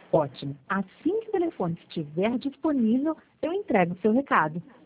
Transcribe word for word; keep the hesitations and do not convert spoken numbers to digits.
Ótimo. Assim que o telefone estiver disponível, eu entrego o seu recado.